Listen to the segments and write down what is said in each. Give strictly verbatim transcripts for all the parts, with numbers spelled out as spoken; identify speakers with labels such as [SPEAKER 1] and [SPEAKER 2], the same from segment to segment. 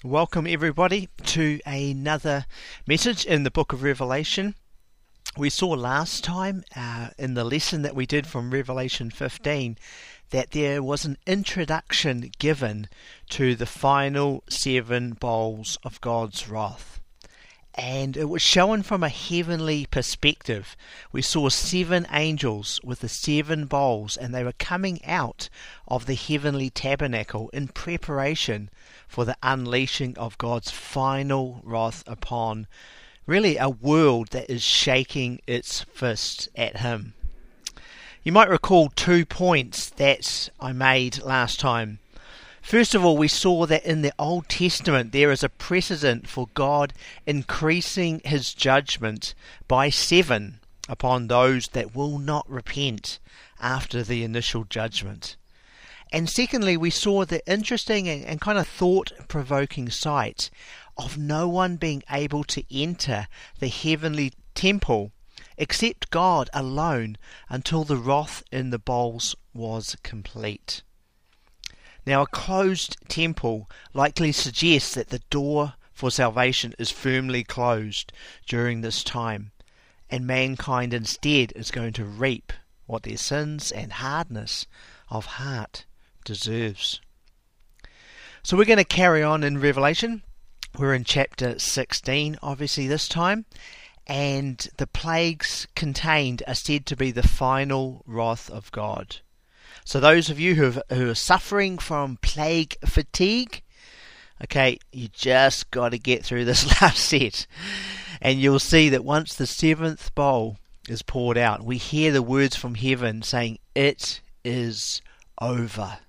[SPEAKER 1] Welcome everybody to another message in the book of Revelation. We saw last time uh, in the lesson that we did from Revelation fifteen that there was an introduction given to the final seven bowls of God's wrath. And it was shown from a heavenly perspective. We saw seven angels with the seven bowls, and they were coming out of the heavenly tabernacle in preparation for the unleashing of God's final wrath upon really a world that is shaking its fist at him. You might recall two points that I made last time. First of all, we saw that in the Old Testament there is a precedent for God increasing his judgment by seven upon those that will not repent after the initial judgment. And secondly, we saw the interesting and, and kind of thought-provoking sight of no one being able to enter the heavenly temple except God alone until the wrath in the bowls was complete. Now, a closed temple likely suggests that the door for salvation is firmly closed during this time, and mankind instead is going to reap what their sins and hardness of heart deserves. So we're going to carry on in Revelation. We're in chapter sixteen, obviously this time, and the plagues contained are said to be the final wrath of God. So those of you who, have, who are suffering from plague fatigue, okay, you just got to get through this last set, and you'll see that once the seventh bowl is poured out, we hear the words from heaven saying, "It is over."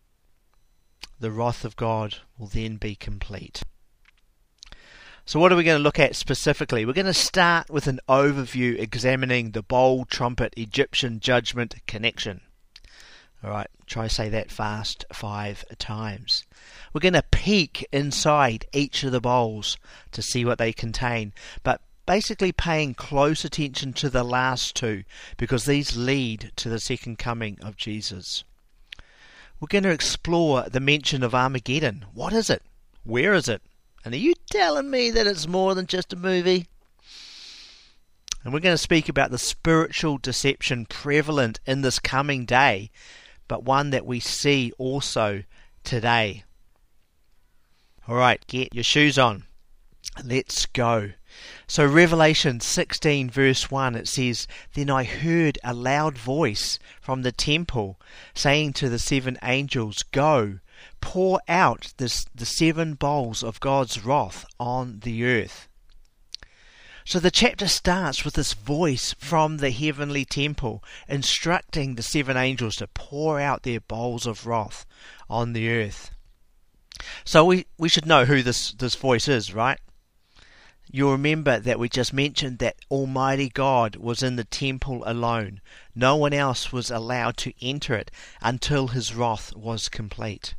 [SPEAKER 1] The wrath of God will then be complete. So what are we going to look at specifically? We're going to start with an overview examining the bowl, trumpet, Egyptian judgment connection. Alright, try to say that fast five times. We're going to peek inside each of the bowls to see what they contain, but basically paying close attention to the last two because these lead to the second coming of Jesus. We're going to explore the mention of Armageddon. What is it? Where is it? And are you telling me that it's more than just a movie? And we're going to speak about the spiritual deception prevalent in this coming day, but one that we see also today. Alright, get your shoes on. Let's go. So Revelation sixteen verse one, it says, "Then I heard a loud voice from the temple saying to the seven angels, 'Go, pour out this, the seven bowls of God's wrath on the earth.'" So the chapter starts with this voice from the heavenly temple instructing the seven angels to pour out their bowls of wrath on the earth. So we, we should know who this, this voice is, right? You'll remember that we just mentioned that Almighty God was in the temple alone. No one else was allowed to enter it until his wrath was complete.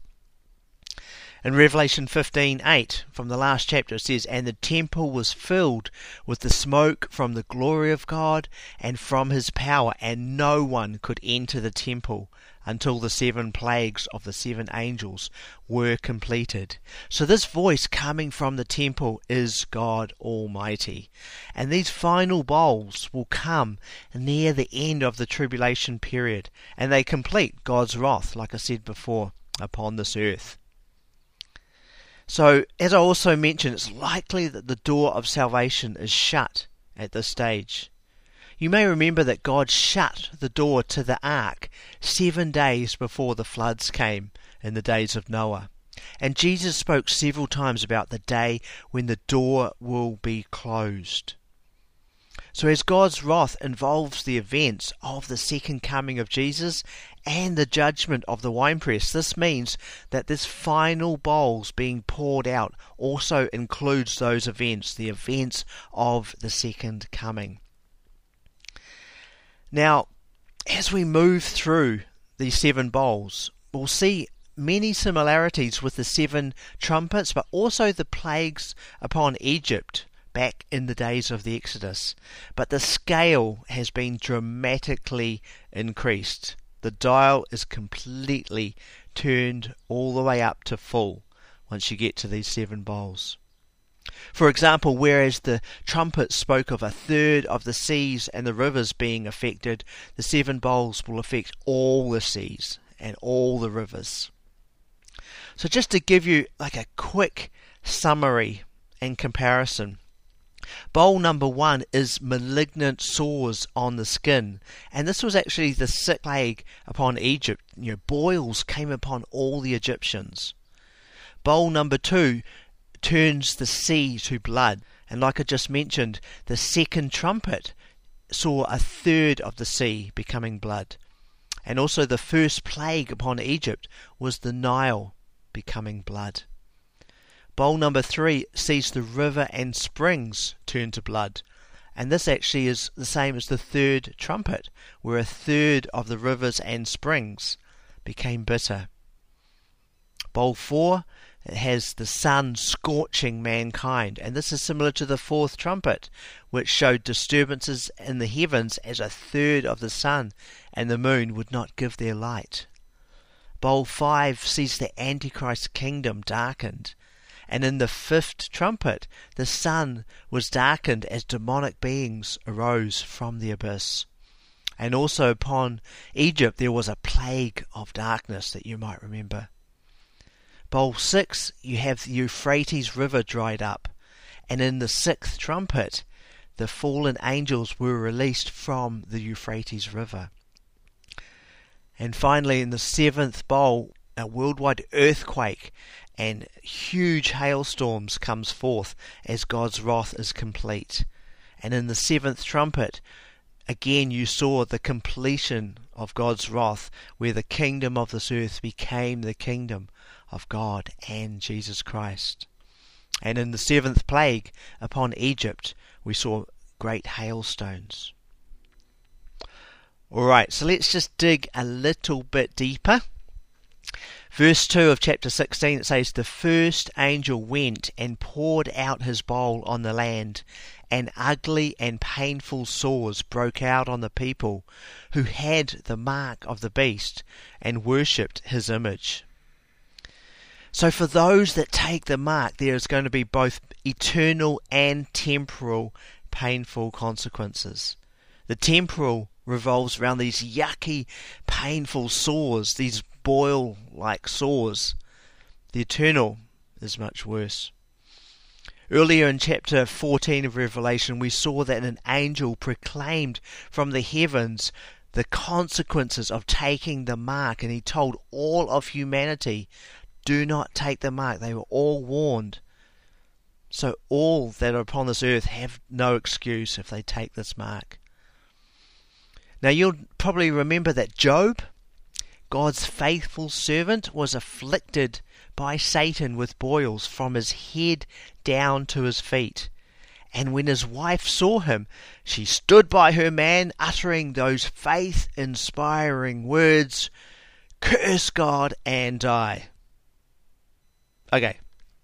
[SPEAKER 1] In Revelation fifteen eight, from the last chapter, it says, "And the temple was filled with the smoke from the glory of God and from his power, and no one could enter the temple until the seven plagues of the seven angels were completed." So this voice coming from the temple is God Almighty. And these final bowls will come near the end of the tribulation period, and they complete God's wrath, like I said before, upon this earth. So, as I also mentioned, it's likely that the door of salvation is shut at this stage. You may remember that God shut the door to the ark seven days before the floods came in the days of Noah. And Jesus spoke several times about the day when the door will be closed. So as God's wrath involves the events of the second coming of Jesus and the judgment of the winepress, this means that this final bowls being poured out also includes those events, the events of the second coming. Now, as we move through these seven bowls, we'll see many similarities with the seven trumpets, but also the plagues upon Egypt back in the days of the Exodus. But the scale has been dramatically increased. The dial is completely turned all the way up to full once you get to these seven bowls. For example, whereas the trumpet spoke of a third of the seas and the rivers being affected, the seven bowls will affect all the seas and all the rivers. So just to give you like a quick summary and comparison, bowl number one is malignant sores on the skin, and this was actually the sixth plague upon Egypt. You know, boils came upon all the Egyptians. Bowl number two turns the sea to blood, and like I just mentioned, the second trumpet saw a third of the sea becoming blood, and also the first plague upon Egypt was the Nile becoming blood. Bowl number three sees the river and springs turn to blood, and this actually is the same as the third trumpet, where a third of the rivers and springs became bitter. Bowl four, it has the sun scorching mankind, and this is similar to the fourth trumpet, which showed disturbances in the heavens as a third of the sun and the moon would not give their light. Bowl five sees the Antichrist kingdom darkened, and in the fifth trumpet the sun was darkened as demonic beings arose from the abyss. And also upon Egypt there was a plague of darkness that you might remember. Bowl six, you have the Euphrates River dried up, and in the sixth trumpet the fallen angels were released from the Euphrates River. And finally in the seventh bowl, a worldwide earthquake and huge hailstorms comes forth as God's wrath is complete. And in the seventh trumpet, again you saw the completion of God's wrath, where the kingdom of this earth became the kingdom of God and Jesus Christ. And in the seventh plague upon Egypt, we saw great hailstones. Alright, so let's just dig a little bit deeper. Verse two of chapter sixteen, it says, "The first angel went and poured out his bowl on the land, and ugly and painful sores broke out on the people who had the mark of the beast and worshipped his image." So for those that take the mark, there is going to be both eternal and temporal painful consequences. The temporal revolves around these yucky, painful sores, these boil-like sores. The eternal is much worse. Earlier in chapter fourteen of Revelation, we saw that an angel proclaimed from the heavens the consequences of taking the mark, and he told all of humanity, do not take the mark. They were all warned. So all that are upon this earth have no excuse if they take this mark. Now you'll probably remember that Job, God's faithful servant, was afflicted by Satan with boils from his head down to his feet. And when his wife saw him, she stood by her man, uttering those faith-inspiring words, "Curse God and die." Okay,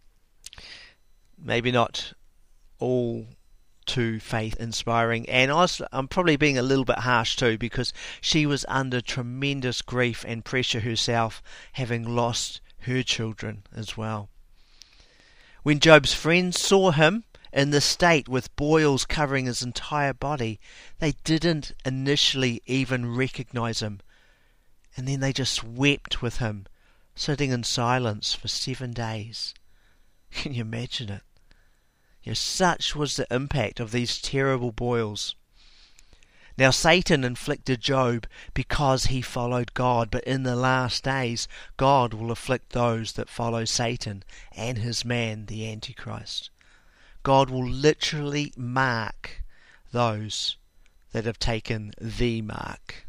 [SPEAKER 1] maybe not all too faith-inspiring, and honestly, I'm probably being a little bit harsh too, because she was under tremendous grief and pressure herself, having lost her children as well. When Job's friends saw him in this state with boils covering his entire body, they didn't initially even recognize him, and then they just wept with him, sitting in silence for seven days. Can you imagine it? You know, such was the impact of these terrible boils. Now Satan inflicted Job because he followed God, but in the last days God will afflict those that follow Satan and his man, the Antichrist. God will literally mark those that have taken the mark.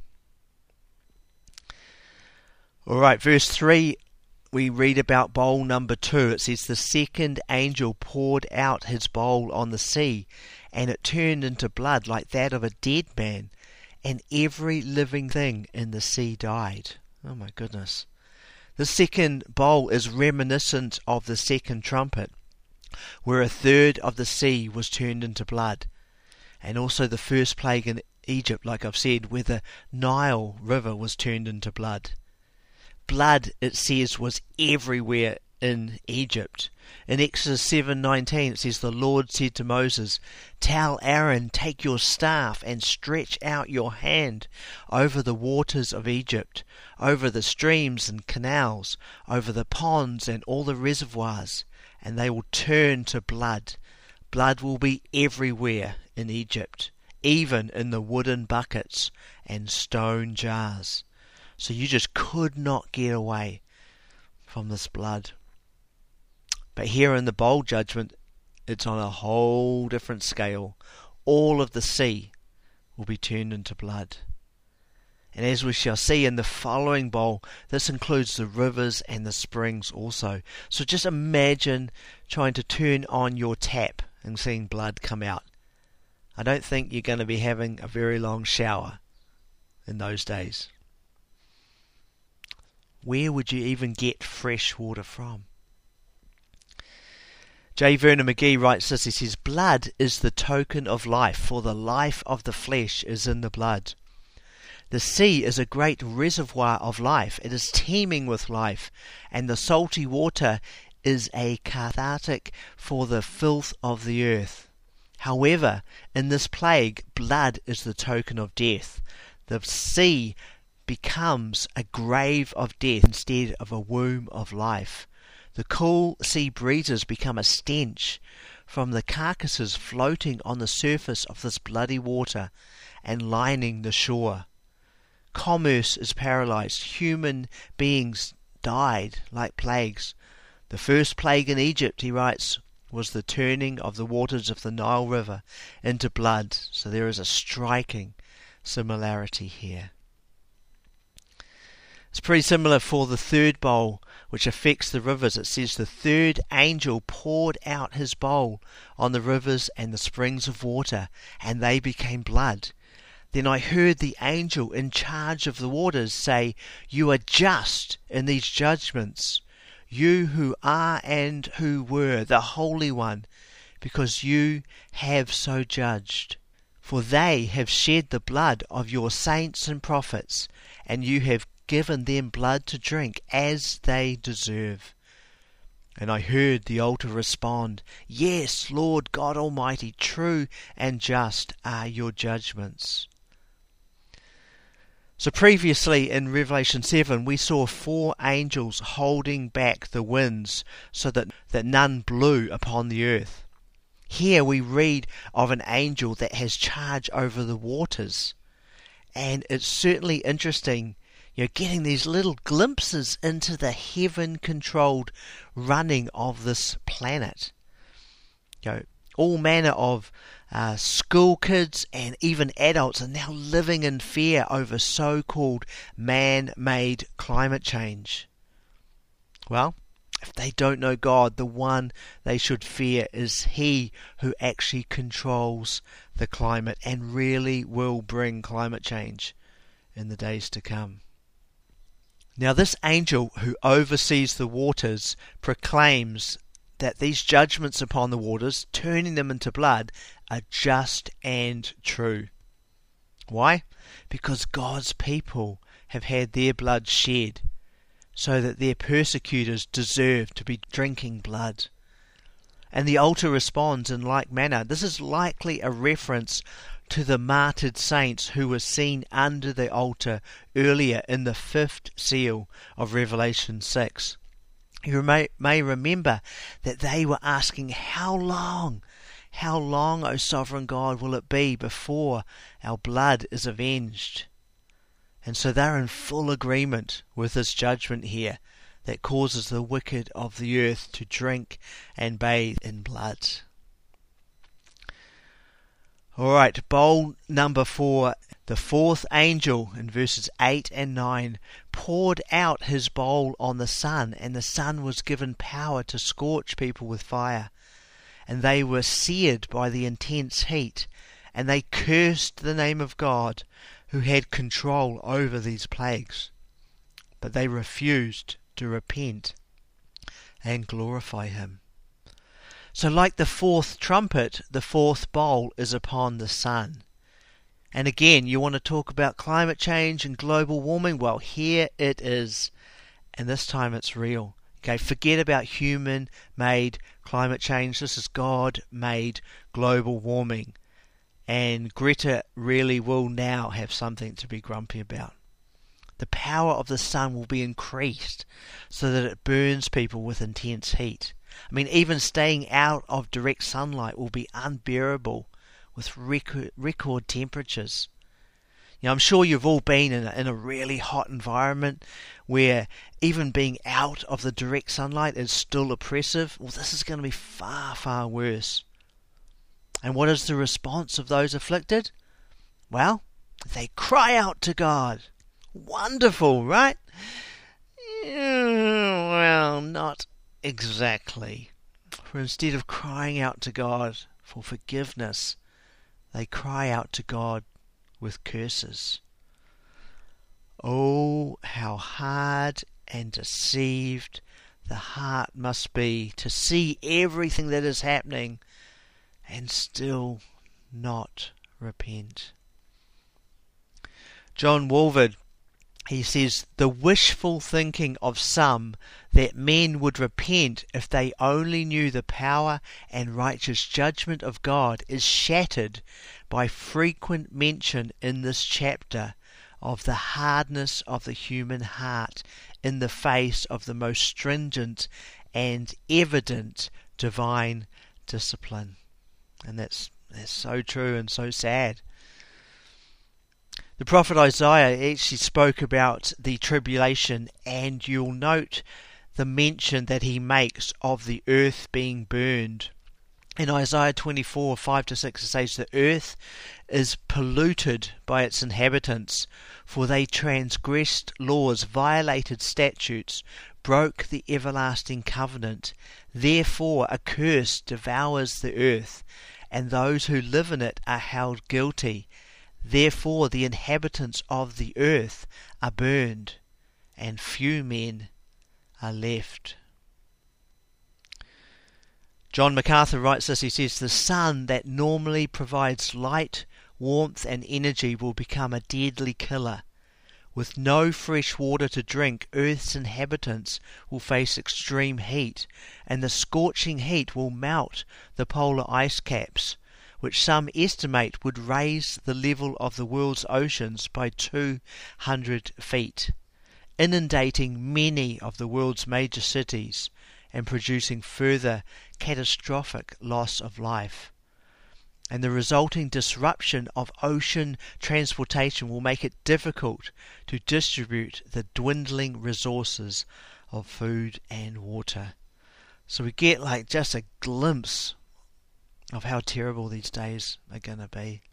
[SPEAKER 1] Alright, verse three, we read about bowl number two. It says, "The second angel poured out his bowl on the sea, and it turned into blood like that of a dead man, and every living thing in the sea died." Oh my goodness. The second bowl is reminiscent of the second trumpet, where a third of the sea was turned into blood, and also the first plague in Egypt, like I've said, where the Nile River was turned into blood. Blood, it says, was everywhere in Egypt. In Exodus seven nineteen it says, the Lord said to Moses, tell Aaron, take your staff and stretch out your hand over the waters of Egypt, over the streams and canals, over the ponds and all the reservoirs, and they will turn to blood. Blood will be everywhere in Egypt, even in the wooden buckets and stone jars. So you just could not get away from this blood. But here in the bowl judgment, it's on a whole different scale. All of the sea will be turned into blood. And as we shall see in the following bowl, this includes the rivers and the springs also. So just imagine trying to turn on your tap and seeing blood come out. I don't think you're going to be having a very long shower in those days. Where would you even get fresh water from? J. Vernon McGee writes this, he says, blood is the token of life, for the life of the flesh is in the blood. The sea is a great reservoir of life. It is teeming with life, and the salty water is a cathartic for the filth of the earth. However, in this plague, blood is the token of death. The sea becomes a grave of death instead of a womb of life. The cool sea breezes become a stench from the carcasses floating on the surface of this bloody water and lining the shore. Commerce is paralyzed. Human beings died like plagues. The first plague in Egypt, he writes, was the turning of the waters of the Nile River into blood. So there is a striking similarity here. It's pretty similar for the third bowl, which affects the rivers. It says, the third angel poured out his bowl on the rivers and the springs of water, and they became blood. Then I heard the angel in charge of the waters say, you are just in these judgments, you who are and who were, the Holy One, because you have so judged. For they have shed the blood of your saints and prophets, and you have given them blood to drink as they deserve. And I heard the altar respond, yes, Lord God Almighty, true and just are your judgments. So previously in Revelation seven we saw four angels holding back the winds so that, that none blew upon the earth. Here we read of an angel that has charge over the waters. And it's certainly interesting, you know, getting these little glimpses into the heaven-controlled running of this planet. You know, all manner of uh, school kids and even adults are now living in fear over so-called man-made climate change. Well, if they don't know God, the one they should fear is He who actually controls the climate and really will bring climate change in the days to come. Now this angel who oversees the waters proclaims that these judgments upon the waters, turning them into blood, are just and true. Why? Because God's people have had their blood shed, so that their persecutors deserve to be drinking blood. And the altar responds in like manner. This is likely a reference to the martyred saints who were seen under the altar earlier in the fifth seal of Revelation six. You may, may remember that they were asking, how long, how long, O sovereign God, will it be before our blood is avenged? And so they're in full agreement with this judgment here that causes the wicked of the earth to drink and bathe in blood. Alright, bowl number four. The fourth angel, in verses eight and nine, poured out his bowl on the sun, and the sun was given power to scorch people with fire. And they were seared by the intense heat, and they cursed the name of God, who had control over these plagues. But they refused to repent and glorify him. So like the fourth trumpet, the fourth bowl is upon the sun. And again, you want to talk about climate change and global warming? Well, here it is. And this time it's real. Okay, forget about human-made climate change. This is God-made global warming. And Greta really will now have something to be grumpy about. The power of the sun will be increased so that it burns people with intense heat. I mean, even staying out of direct sunlight will be unbearable with record, record temperatures. You know, I'm sure you've all been in a, in a really hot environment where even being out of the direct sunlight is still oppressive. Well, this is going to be far, far worse. And what is the response of those afflicted? Well, they cry out to God. Wonderful, right? Well, not exactly. For instead of crying out to God for forgiveness, they cry out to God with curses. Oh, how hard and deceived the heart must be to see everything that is happening and still not repent. John Walvoord, he says, the wishful thinking of some that men would repent if they only knew the power and righteous judgment of God is shattered by frequent mention in this chapter of the hardness of the human heart in the face of the most stringent and evident divine discipline. And that's, that's so true and so sad. The prophet Isaiah actually spoke about the tribulation, and you'll note the mention that he makes of the earth being burned. In Isaiah twenty-four, five to six, it says, the earth is polluted by its inhabitants, for they transgressed laws, violated statutes, broke the everlasting covenant. Therefore a curse devours the earth, and those who live in it are held guilty. Therefore the inhabitants of the earth are burned, and few men are left. John MacArthur writes this, he says, the sun that normally provides light, warmth and energy will become a deadly killer. With no fresh water to drink, Earth's inhabitants will face extreme heat, and the scorching heat will melt the polar ice caps, which some estimate would raise the level of the world's oceans by two hundred feet, inundating many of the world's major cities and producing further catastrophic loss of life. And the resulting disruption of ocean transportation will make it difficult to distribute the dwindling resources of food and water. So we get like just a glimpse of how terrible these days are going to be.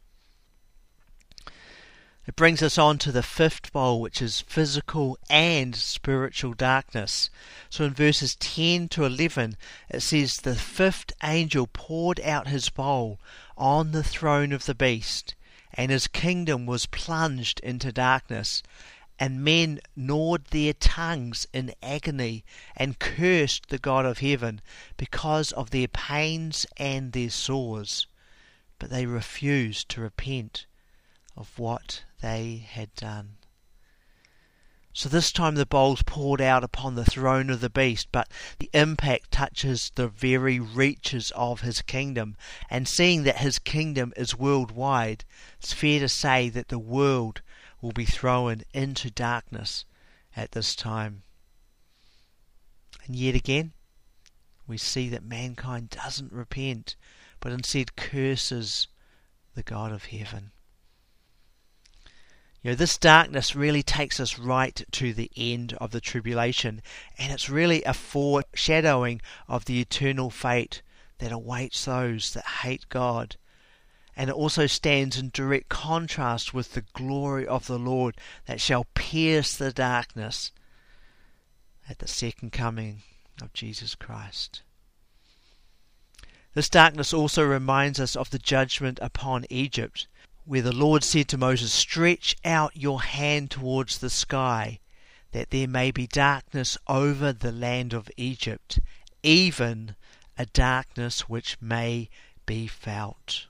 [SPEAKER 1] It brings us on to the fifth bowl, which is physical and spiritual darkness. So in verses ten to eleven, it says, the fifth angel poured out his bowl on the throne of the beast, and his kingdom was plunged into darkness, and men gnawed their tongues in agony and cursed the God of heaven because of their pains and their sores. But they refused to repent of what they had done. So this time the bowl's poured out upon the throne of the beast, but the impact touches the very reaches of his kingdom. And seeing that his kingdom is worldwide, it's fair to say that the world will be thrown into darkness at this time. And yet again, we see that mankind doesn't repent, but instead curses the God of heaven. You know, this darkness really takes us right to the end of the tribulation, and it's really a foreshadowing of the eternal fate that awaits those that hate God. And it also stands in direct contrast with the glory of the Lord that shall pierce the darkness at the second coming of Jesus Christ. This darkness also reminds us of the judgment upon Egypt, where the Lord said to Moses, stretch out your hand towards the sky, that there may be darkness over the land of Egypt, even a darkness which may be felt.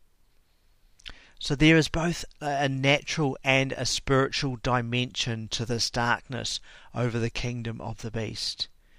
[SPEAKER 1] So there is both a natural and a spiritual dimension to this darkness over the kingdom of the beast.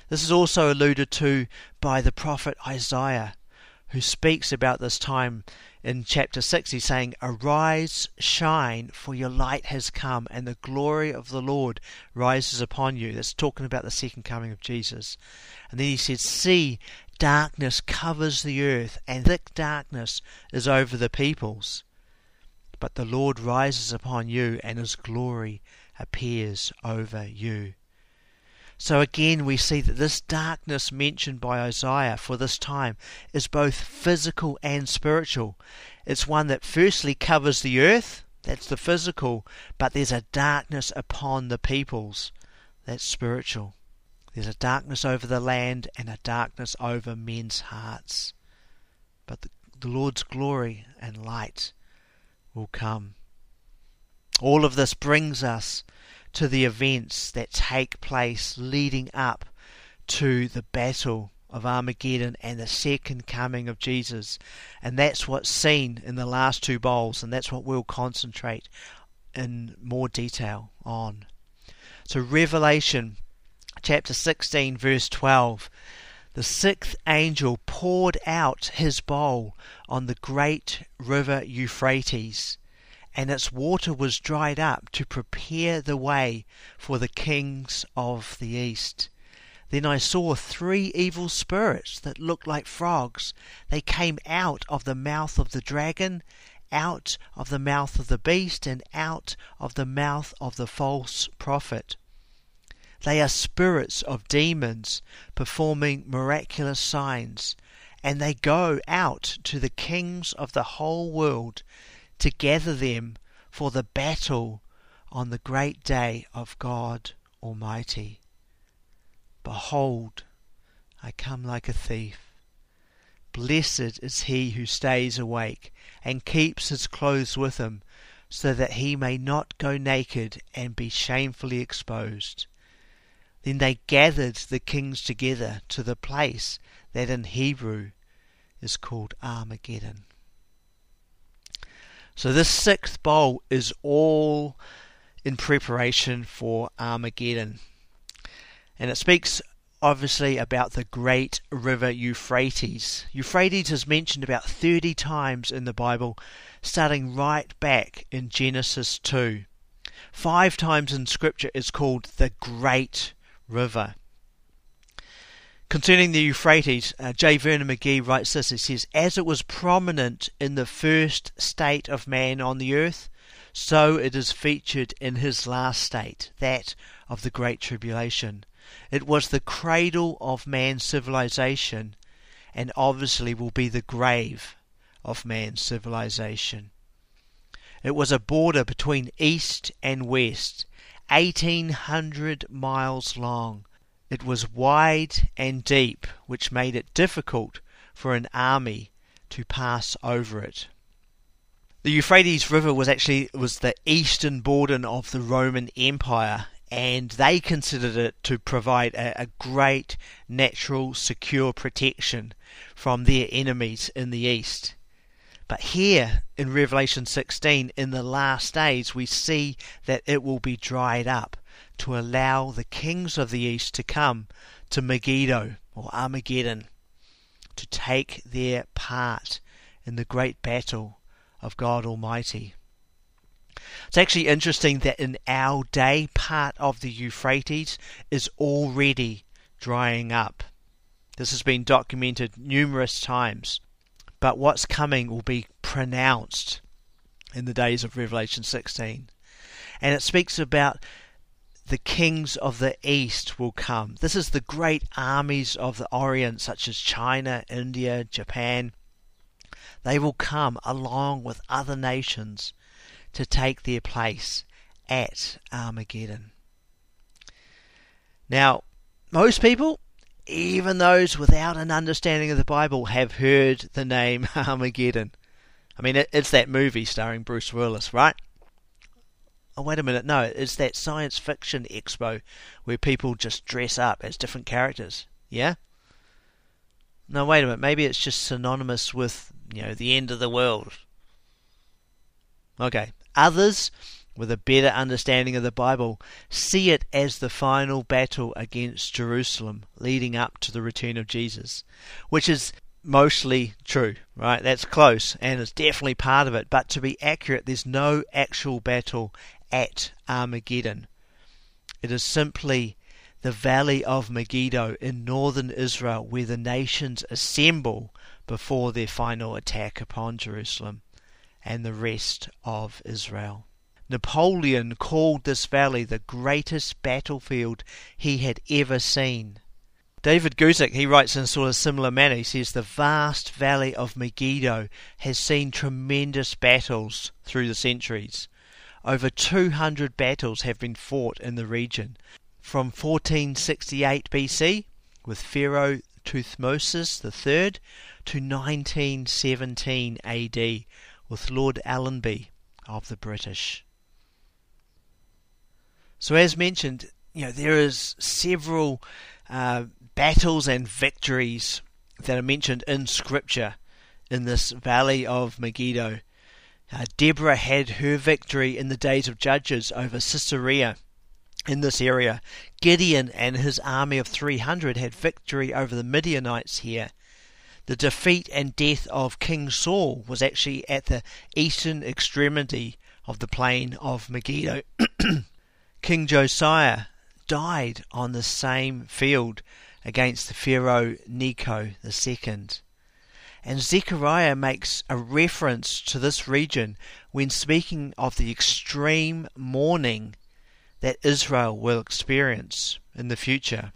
[SPEAKER 1] This is also alluded to by the prophet Isaiah, who speaks about this time in chapter six. He's saying, "Arise, shine, for your light has come, and the glory of the Lord rises upon you." That's talking about the second coming of Jesus. And then he says, "See, darkness covers the earth, and thick darkness is over the peoples. But the Lord rises upon you, and his glory appears over you." So again we see that this darkness mentioned by Isaiah for this time is both physical and spiritual. It's one that firstly covers the earth, that's the physical, but there's a darkness upon the peoples, that's spiritual. There's a darkness over the land and a darkness over men's hearts. But the, the Lord's glory and light will come. All of this brings us to the events that take place leading up to the battle of Armageddon and the second coming of Jesus. And that's what's seen in the last two bowls, and that's what we'll concentrate in more detail on. So Revelation chapter sixteen verse twelve. The sixth angel poured out his bowl on the great river Euphrates, and its water was dried up to prepare the way for the kings of the east. Then I saw three evil spirits that looked like frogs. They came out of the mouth of the dragon, out of the mouth of the beast, and out of the mouth of the false prophet. They are spirits of demons performing miraculous signs, and they go out to the kings of the whole world to gather them for the battle on the great day of God Almighty. Behold, I come like a thief. Blessed is he who stays awake and keeps his clothes with him, so that he may not go naked and be shamefully exposed. Then they gathered the kings together to the place that in Hebrew is called Armageddon. So this sixth bowl is all in preparation for Armageddon. And it speaks obviously about the great river Euphrates. Euphrates is mentioned about thirty times in the Bible, starting right back in Genesis two. Five times in Scripture it's called the Great River. Concerning the Euphrates, uh, J. Vernon McGee writes this. He says, "As it was prominent in the first state of man on the earth, so it is featured in his last state, that of the Great Tribulation. It was the cradle of man's civilization, and obviously will be the grave of man's civilization. It was a border between east and west, eighteen hundred miles long. It was wide and deep, which made it difficult for an army to pass over it." The Euphrates River was actually was the eastern border of the Roman Empire, and they considered it to provide a, a great natural secure protection from their enemies in the east. But here in Revelation sixteen, in the last days, we see that it will be dried up to allow the kings of the east to come to Megiddo or Armageddon to take their part in the great battle of God Almighty. It's actually interesting that in our day, part of the Euphrates is already drying up. This has been documented numerous times. But what's coming will be pronounced in the days of Revelation sixteen. And it speaks about the kings of the east will come. This is the great armies of the Orient, such as China, India, Japan. They will come along with other nations to take their place at Armageddon. Now, most people, even those without an understanding of the Bible, have heard the name Armageddon. I mean, it's that movie starring Bruce Willis, right? Oh, wait a minute, no, it's that science fiction expo where people just dress up as different characters, yeah? No, wait a minute, maybe it's just synonymous with, you know, the end of the world. Okay, others with a better understanding of the Bible, see it as the final battle against Jerusalem leading up to the return of Jesus, which is mostly true, right? That's close, and it's definitely part of it. But to be accurate, there's no actual battle at Armageddon. It is simply the valley of Megiddo in northern Israel, where the nations assemble before their final attack upon Jerusalem and the rest of Israel. Napoleon called this valley the greatest battlefield he had ever seen. David Guzik, he writes in sort of similar manner. He says the vast valley of Megiddo has seen tremendous battles through the centuries. Over two hundred battles have been fought in the region, from fourteen sixty-eight B C with Pharaoh Thutmosis the third to nineteen seventeen A D with Lord Allenby of the British. So as mentioned, you know, there is several uh, battles and victories that are mentioned in Scripture in this valley of Megiddo. Uh, Deborah had her victory in the days of Judges over Sisera in this area. Gideon and his army of three hundred had victory over the Midianites here. The defeat and death of King Saul was actually at the eastern extremity of the plain of Megiddo. King Josiah died on the same field against the Pharaoh Necho the second. And Zechariah makes a reference to this region when speaking of the extreme mourning that Israel will experience in the future.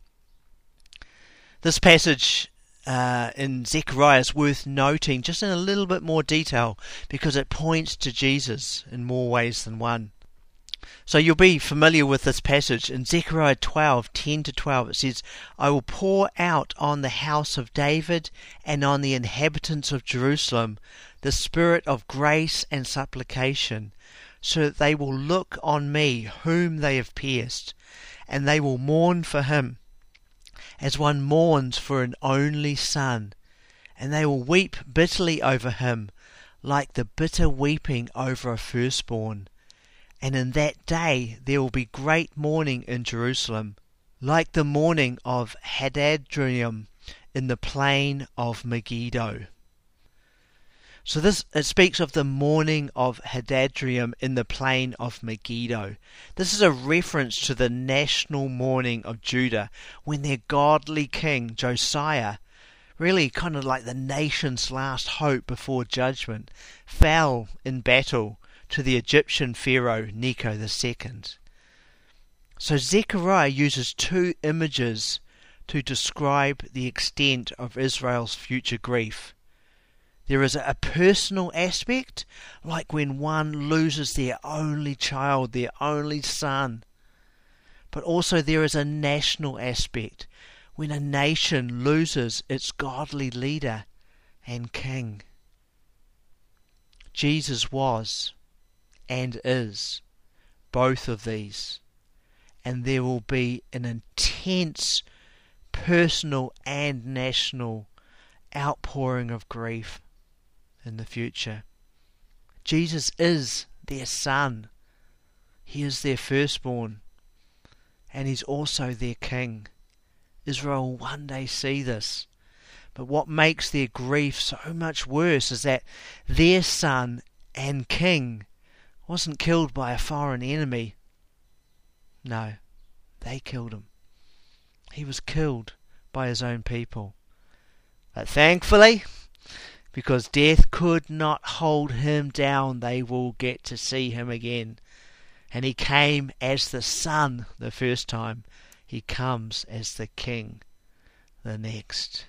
[SPEAKER 1] This passage uh, in Zechariah is worth noting just in a little bit more detail because it points to Jesus in more ways than one. So you'll be familiar with this passage. In Zechariah twelve, ten to twelve, it says, I will pour out on the house of David and on the inhabitants of Jerusalem the spirit of grace and supplication, so that they will look on me whom they have pierced, and they will mourn for him, as one mourns for an only son, and they will weep bitterly over him, like the bitter weeping over a firstborn. And in that day there will be great mourning in Jerusalem, like the mourning of Hadadrium in the plain of Megiddo. So this it speaks of the mourning of Hadadrium in the plain of Megiddo. This is a reference to the national mourning of Judah when their godly king Josiah, really kind of like the nation's last hope before judgment, fell in battle to the Egyptian Pharaoh Necho the second. So Zechariah uses two images to describe the extent of Israel's future grief. There is a personal aspect, like when one loses their only child, their only son. But also there is a national aspect, when a nation loses its godly leader and king. Jesus was and is both of these, and there will be an intense personal and national outpouring of grief in the future. Jesus is their son. He is their firstborn, and he's also their king. Israel will one day see this. But what makes their grief so much worse is that their son and king wasn't killed by a foreign enemy. No, they killed him. He was killed by his own people. But thankfully, because death could not hold him down, they will get to see him again. And he came as the son the first time. He comes as the king the next.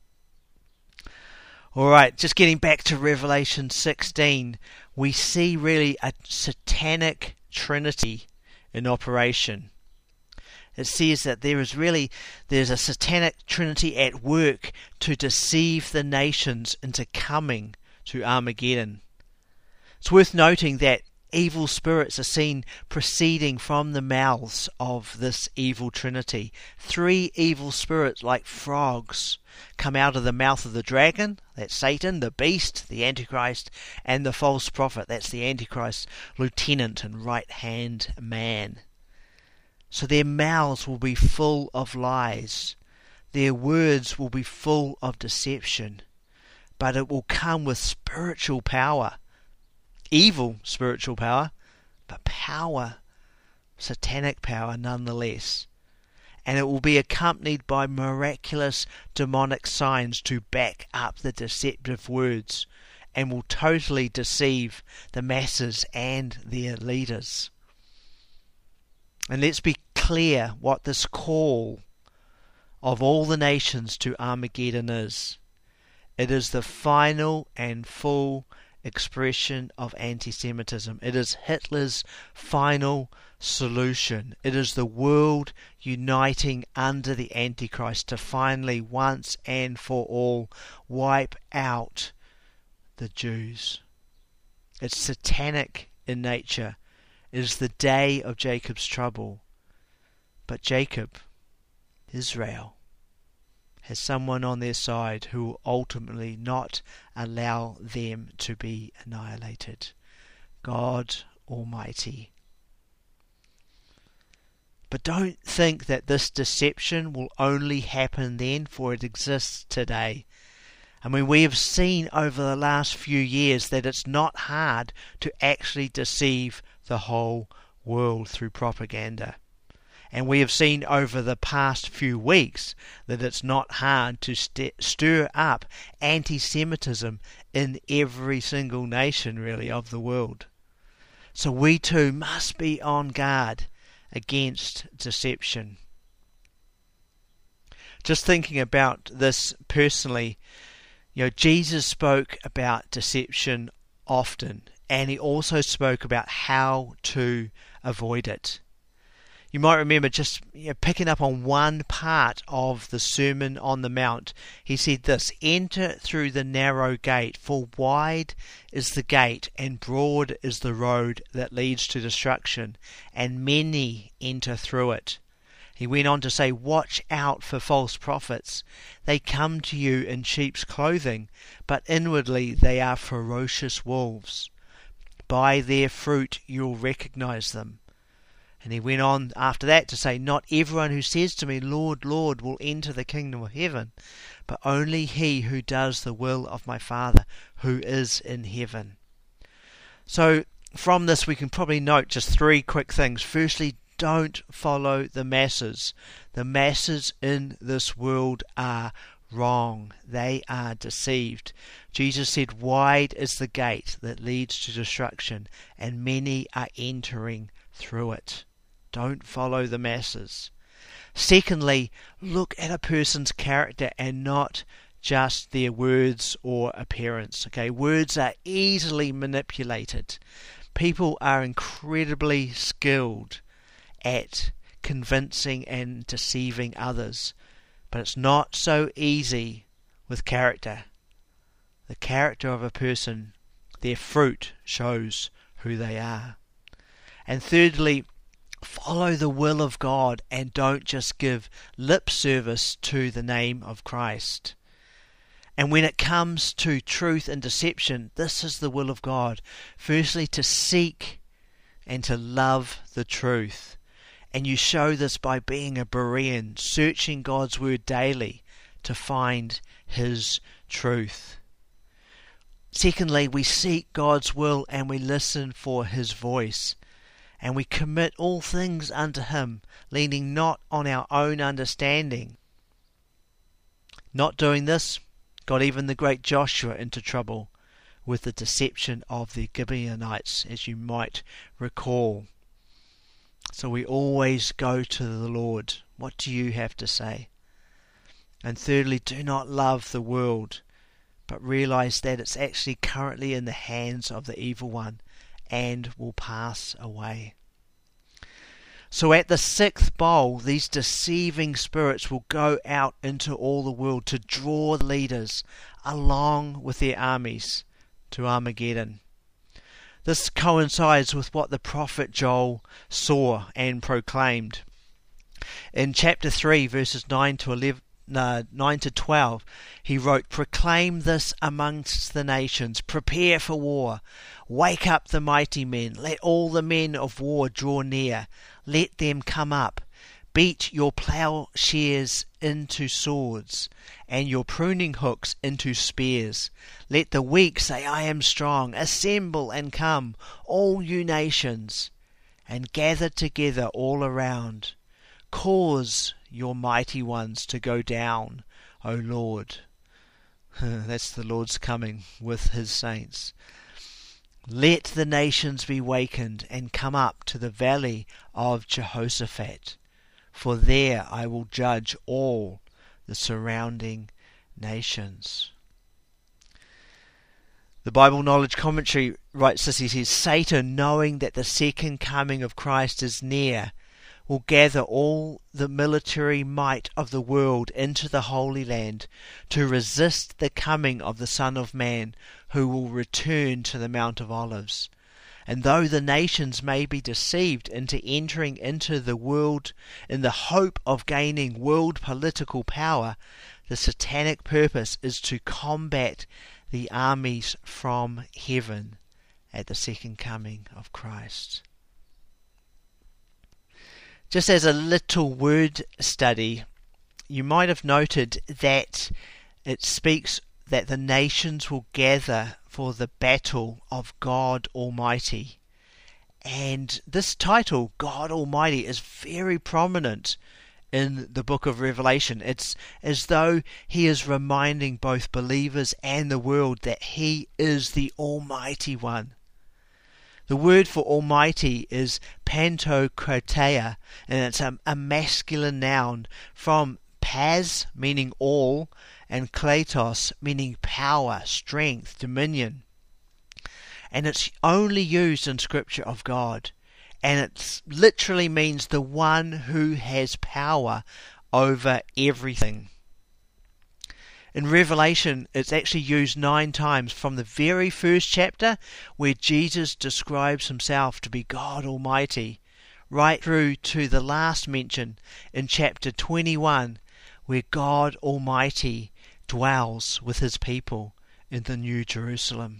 [SPEAKER 1] Alright, just getting back to Revelation sixteen, we see really a satanic trinity in operation. It says that there is really, there's a satanic trinity at work to deceive the nations into coming to Armageddon. It's worth noting that evil spirits are seen proceeding from the mouths of this evil trinity. Three evil spirits like frogs come out of the mouth of the dragon, that's Satan, the beast, the Antichrist, and the false prophet, that's the Antichrist's lieutenant and right-hand man. So their mouths will be full of lies. Their words will be full of deception. But it will come with spiritual power. Evil spiritual power, but power, satanic power nonetheless. And it will be accompanied by miraculous demonic signs to back up the deceptive words, and will totally deceive the masses and their leaders. And let's be clear what this call of all the nations to Armageddon is. It is the final and full expression of anti-Semitism. It is Hitler's final solution. It is the world uniting under the Antichrist to finally, once and for all, wipe out the Jews. It's satanic in nature. It is the day of Jacob's trouble. But Jacob, Israel, has someone on their side who will ultimately not allow them to be annihilated. God Almighty. But don't think that this deception will only happen then, for it exists today. I mean, we have seen over the last few years that it's not hard to actually deceive the whole world through propaganda. And we have seen over the past few weeks that it's not hard to st- stir up anti-Semitism in every single nation, really, of the world. So we too must be on guard against deception. Just thinking about this personally, you know, Jesus spoke about deception often, and he also spoke about how to avoid it. You might remember just you know, picking up on one part of the Sermon on the Mount. He said this: "Enter through the narrow gate, for wide is the gate and broad is the road that leads to destruction, and many enter through it." He went on to say, "Watch out for false prophets. They come to you in sheep's clothing, but inwardly they are ferocious wolves. By their fruit you'll recognize them." And he went on after that to say, "Not everyone who says to me, 'Lord, Lord,' will enter the kingdom of heaven, but only he who does the will of my Father who is in heaven." So from this we can probably note just three quick things. Firstly, don't follow the masses. The masses in this world are wrong. They are deceived. Jesus said, "Wide is the gate that leads to destruction, and many are entering through it." Don't follow the masses. Secondly, look at a person's character and not just their words or appearance. Okay, words are easily manipulated. People are incredibly skilled at convincing and deceiving others, but it's not so easy with character. The character of a person, their fruit shows who they are. And thirdly, follow the will of God and don't just give lip service to the name of Christ. And when it comes to truth and deception, this is the will of God. Firstly, to seek and to love the truth. And you show this by being a Berean, searching God's word daily to find His truth. Secondly, we seek God's will and we listen for His voice. And we commit all things unto Him, leaning not on our own understanding. Not doing this got even the great Joshua into trouble with the deception of the Gibeonites, as you might recall. So we always go to the Lord. What do you have to say? And thirdly, do not love the world, but realize that it's actually currently in the hands of the evil one and will pass away. So at the sixth bowl, these deceiving spirits will go out into all the world to draw the leaders along with their armies to Armageddon. This coincides with what the prophet Joel saw and proclaimed. In chapter three, verses nine to eleven, no, nine to twelve, he wrote, "Proclaim this amongst the nations, prepare for war. Wake up the mighty men, let all the men of war draw near. Let them come up. Beat your plowshares into swords, and your pruning hooks into spears. Let the weak say, I am strong. Assemble and come, all you nations, and gather together all around. Cause your mighty ones to go down, O Lord." That's the Lord's coming with his saints. "Let the nations be wakened and come up to the valley of Jehoshaphat. For there I will judge all the surrounding nations." The Bible Knowledge Commentary writes this. He says, "Satan, knowing that the second coming of Christ is near, will gather all the military might of the world into the Holy Land to resist the coming of the Son of Man, who will return to the Mount of Olives. And though the nations may be deceived into entering into the world in the hope of gaining world political power, the satanic purpose is to combat the armies from heaven at the second coming of Christ." Just as a little word study, you might have noted that it speaks that the nations will gather for the battle of God Almighty. And this title, God Almighty, is very prominent in the book of Revelation. It's as though he is reminding both believers and the world that he is the Almighty One. The word for Almighty is Pantokratea, and it's a, a masculine noun from pas, meaning all, and kletos, meaning power, strength, dominion. And it's only used in Scripture of God. And it literally means the one who has power over everything. In Revelation, it's actually used nine times, from the very first chapter, where Jesus describes himself to be God Almighty, right through to the last mention in chapter twenty-one, where God Almighty dwells with his people in the New Jerusalem.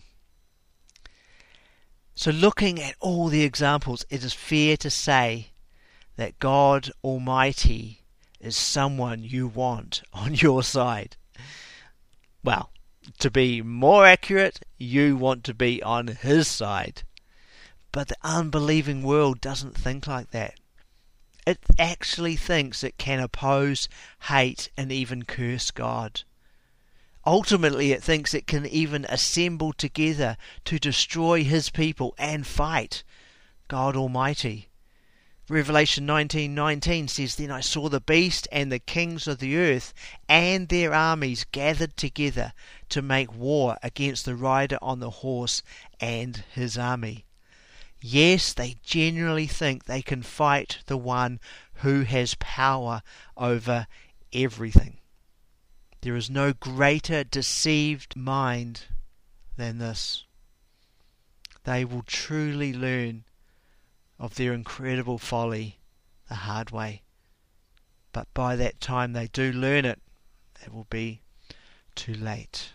[SPEAKER 1] So looking at all the examples, it is fair to say that God Almighty is someone you want on your side. Well, to be more accurate, you want to be on his side. But the unbelieving world doesn't think like that. It actually thinks it can oppose, hate, and even curse God. Ultimately, it thinks it can even assemble together to destroy his people and fight God Almighty. Revelation nineteen nineteen says, "Then I saw the beast and the kings of the earth and their armies gathered together to make war against the rider on the horse and his army." Yes, they genuinely think they can fight the one who has power over everything. There is no greater deceived mind than this. They will truly learn of their incredible folly the hard way. But by that time they do learn it, it will be too late.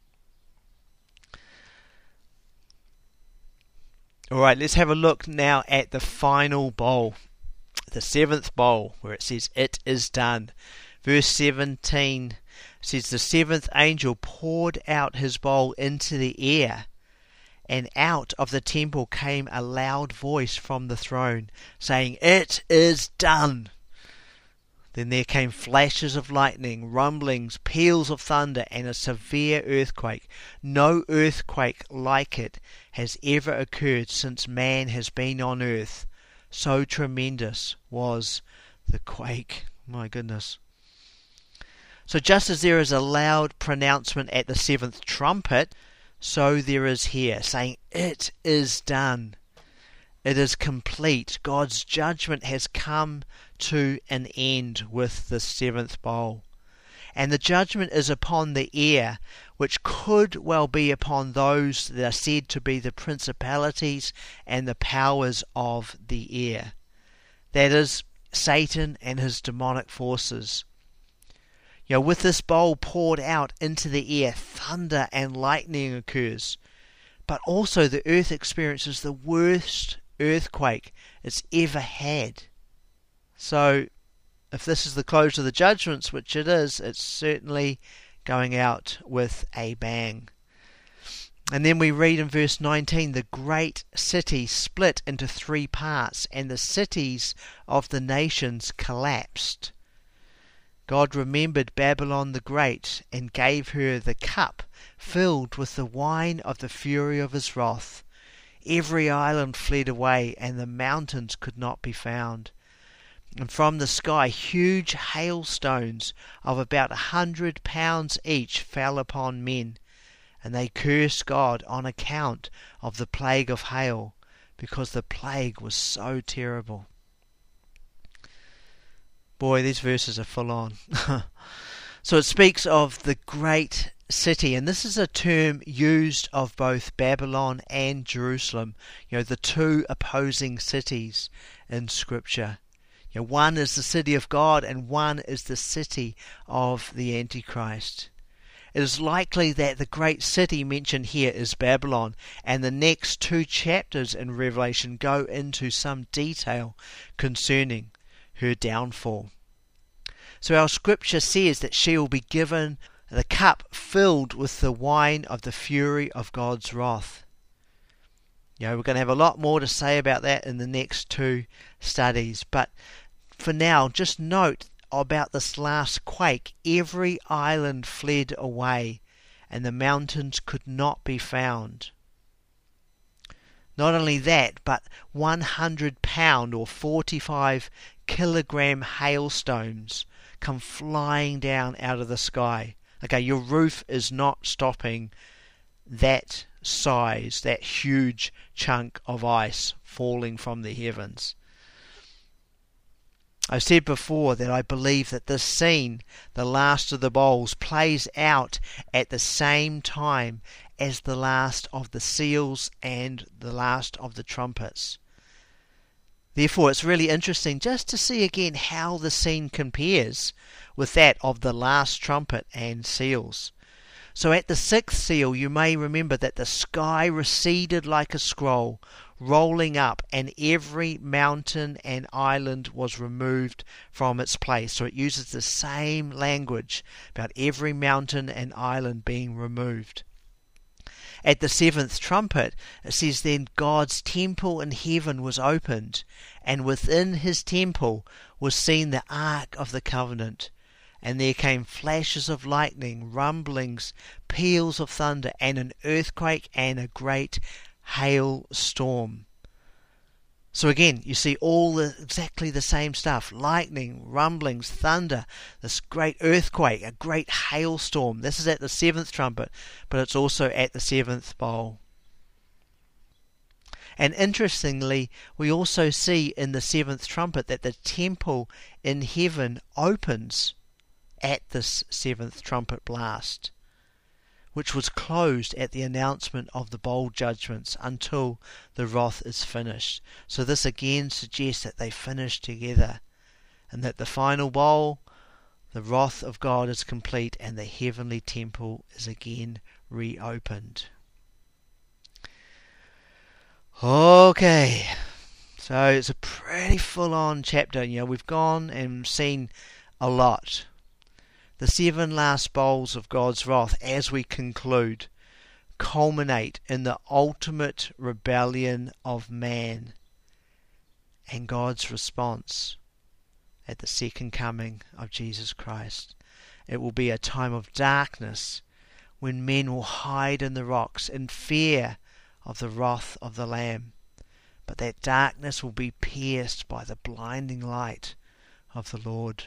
[SPEAKER 1] Alright, let's have a look now at the final bowl, the seventh bowl, where it says, "It is done." Verse seventeen says, "The seventh angel poured out his bowl into the air, and out of the temple came a loud voice from the throne, saying, 'It is done.' Then there came flashes of lightning, rumblings, peals of thunder, and a severe earthquake. No earthquake like it has ever occurred since man has been on earth. So tremendous was the quake." My goodness. So just as there is a loud pronouncement at the seventh trumpet, so there is here, saying, "It is done." It is complete. God's judgment has come to an end with the seventh bowl. And the judgment is upon the air, which could well be upon those that are said to be the principalities and the powers of the air. That is, Satan and his demonic forces. You know, with this bowl poured out into the air, thunder and lightning occurs. But also the earth experiences the worst earthquake it's ever had. So, if this is the close of the judgments, which it is, it's certainly going out with a bang. And then we read in verse nineteen, the great city split into three parts, and the cities of the nations collapsed. God remembered Babylon the Great, and gave her the cup filled with the wine of the fury of his wrath. Every island fled away, and the mountains could not be found. And from the sky huge hailstones of about a hundred pounds each fell upon men, and they cursed God on account of the plague of hail, because the plague was so terrible. Boy, these verses are full on. So it speaks of the great city, and this is a term used of both Babylon and Jerusalem, you know, the two opposing cities in Scripture. You know, one is the city of God, and one is the city of the Antichrist. It is likely that the great city mentioned here is Babylon, and the next two chapters in Revelation go into some detail concerning her downfall. So our scripture says that she will be given the cup filled with the wine of the fury of God's wrath. You know, we're going to have a lot more to say about that in the next two studies, but for now, just note about this last quake. Every island fled away, and the mountains could not be found. Not only that, but one hundred pound or forty-five kilogram hailstones come flying down out of the sky. Okay, your roof is not stopping that size, that huge chunk of ice falling from the heavens. I've said before that I believe that this scene, the last of the bowls, plays out at the same time as the last of the seals and the last of the trumpets. Therefore, it's really interesting just to see again how the scene compares with that of the last trumpet and seals. So at the sixth seal, you may remember that the sky receded like a scroll, rolling up, and every mountain and island was removed from its place. So it uses the same language about every mountain and island being removed. At the seventh trumpet, it says, then God's temple in heaven was opened, and within his temple was seen the ark of the covenant. And there came flashes of lightning, rumblings, peals of thunder, and an earthquake, and a great hailstorm. So again, you see all the, exactly the same stuff. Lightning, rumblings, thunder, this great earthquake, a great hailstorm. This is at the seventh trumpet, but it's also at the seventh bowl. And interestingly, we also see in the seventh trumpet that the temple in heaven opens at this seventh trumpet blast, which was closed at the announcement of the bowl judgments until the wrath is finished. So this again suggests that they finish together, and that the final bowl, the wrath of God, is complete, and the heavenly temple is again reopened. Okay, so it's a pretty full-on chapter. You know, we've gone and seen a lot. The seven last bowls of God's wrath, as we conclude, culminate in the ultimate rebellion of man and God's response at the second coming of Jesus Christ. It will be a time of darkness when men will hide in the rocks in fear of the wrath of the Lamb. But that darkness will be pierced by the blinding light of the Lord.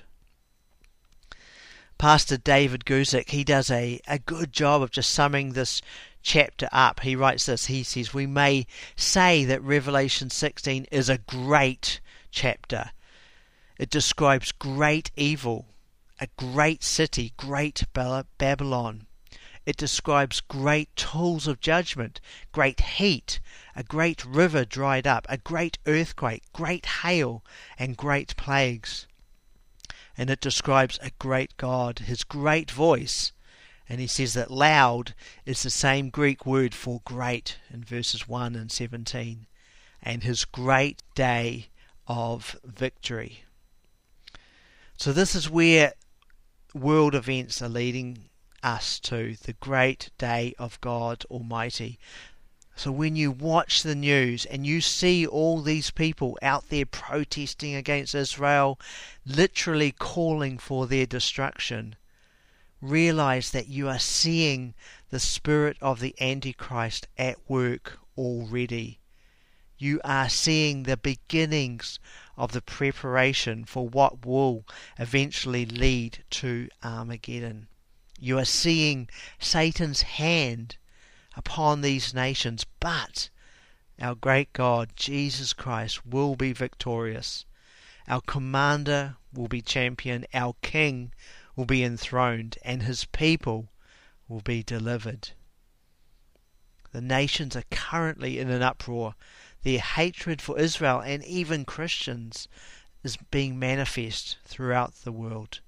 [SPEAKER 1] Pastor David Guzik, he does a, a good job of just summing this chapter up. He writes this, he says, we may say that Revelation sixteen is a great chapter. It describes great evil, a great city, great Babylon. It describes great tools of judgment, great heat, a great river dried up, a great earthquake, great hail, and great plagues. And it describes a great God, his great voice. And he says that loud is the same Greek word for great in verses one and seventeen. And his great day of victory. So this is where world events are leading us to, the great day of God Almighty. So when you watch the news and you see all these people out there protesting against Israel, literally calling for their destruction, realize that you are seeing the spirit of the Antichrist at work already. You are seeing the beginnings of the preparation for what will eventually lead to Armageddon. You are seeing Satan's hand upon these nations, but our great God, Jesus Christ, will be victorious. Our commander will be champion, our king will be enthroned, and his people will be delivered. The nations are currently in an uproar. Their hatred for Israel and even Christians is being manifest throughout the world.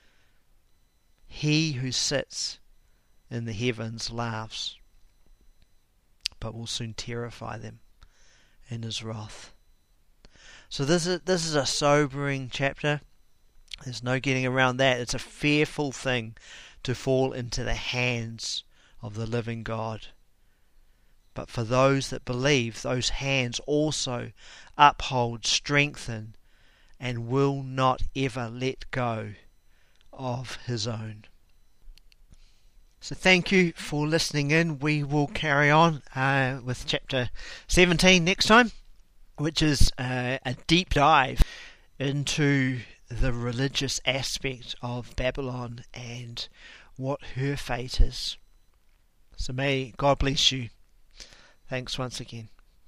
[SPEAKER 1] He who sits in the heavens laughs, but will soon terrify them in his wrath. So this is this is a sobering chapter. There's no getting around that. It's a fearful thing to fall into the hands of the living God. But for those that believe, those hands also uphold, strengthen, and will not ever let go of his own. So thank you for listening in. We will carry on uh, with chapter seventeen next time, which is uh, a deep dive into the religious aspect of Babylon and what her fate is. So may God bless you. Thanks once again.